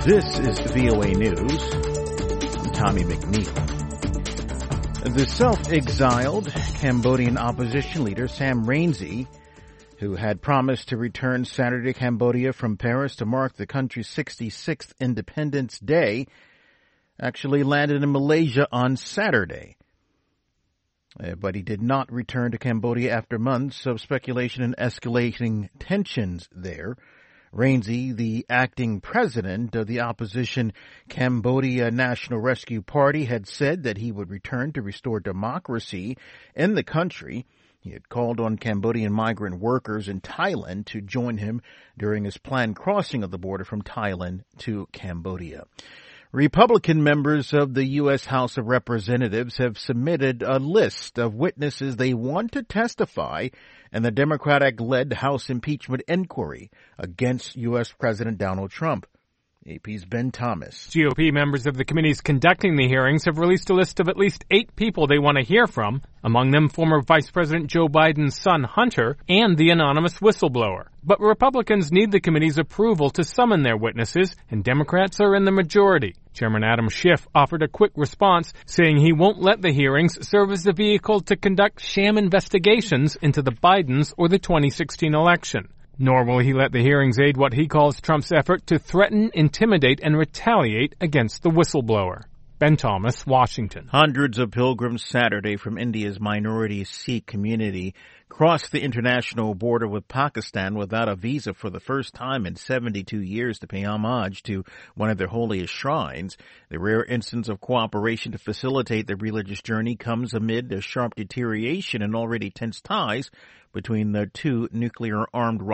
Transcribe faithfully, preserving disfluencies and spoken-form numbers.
This is V O A News. I'm Tommy McNeil. The self-exiled Cambodian opposition leader Sam Rainsy, who had promised to return Saturday to Cambodia from Paris to mark the country's sixty-sixth Independence Day, actually landed in Malaysia on Saturday. Uh, but he did not return to Cambodia after months of speculation and escalating tensions there. Rainsy, the acting president of the opposition Cambodia National Rescue Party, had said that he would return to restore democracy in the country. He had called on Cambodian migrant workers in Thailand to join him during his planned crossing of the border from Thailand to Cambodia. Republican members of the U S House of Representatives have submitted a list of witnesses they want to testify in the Democratic-led House impeachment inquiry against U S President Donald Trump. A P's Ben Thomas. G O P members of the committees conducting the hearings have released a list of at least eight people they want to hear from, among them former Vice President Joe Biden's son Hunter and the anonymous whistleblower. But Republicans need the committee's approval to summon their witnesses, and Democrats are in the majority. Chairman Adam Schiff offered a quick response, saying he won't let the hearings serve as the vehicle to conduct sham investigations into the Bidens or the twenty sixteen election. Nor will he let the hearings aid what he calls Trump's effort to threaten, intimidate, and retaliate against the whistleblower. Ben Thomas, Washington. Hundreds of pilgrims Saturday from India's minority Sikh community crossed the international border with Pakistan without a visa for the first time in seventy-two years to pay homage to one of their holiest shrines. The rare instance of cooperation to facilitate the religious journey comes amid a sharp deterioration in already tense ties between the two nuclear-armed